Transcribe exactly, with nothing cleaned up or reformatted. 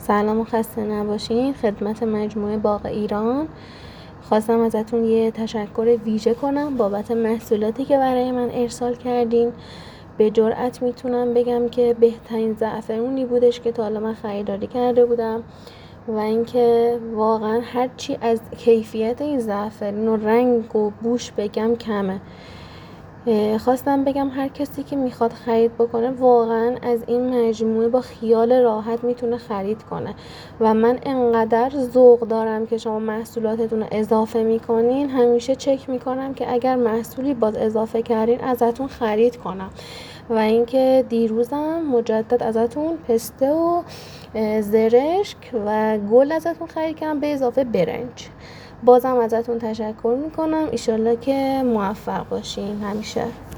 سلام و خسته نباشین. خدمت مجموعه باغ ایران خواستم ازتون یه تشکر ویژه کنم بابت محصولاتی که برای من ارسال کردین. به جرئت میتونم بگم که بهترین زعفرونی بودش که تا حالا من خریداری کرده بودم و اینکه واقعا هرچی از کیفیت این زعفرون و رنگ و بوش بگم کمه. خواستم بگم هر کسی که میخواد خرید بکنه واقعا از این مجموعه با خیال راحت میتونه خرید کنه و من انقدر ذوق دارم که شما محصولاتتون رو اضافه میکنین، همیشه چک میکنم که اگر محصولی باز اضافه کردین ازتون خرید کنم. و اینکه دیروزم مجدد ازتون پسته و زرشک و گل ازتون خرید کردم به اضافه برنج. بازم ازتون تشکر میکنم. ایشالله که موفق باشین همیشه.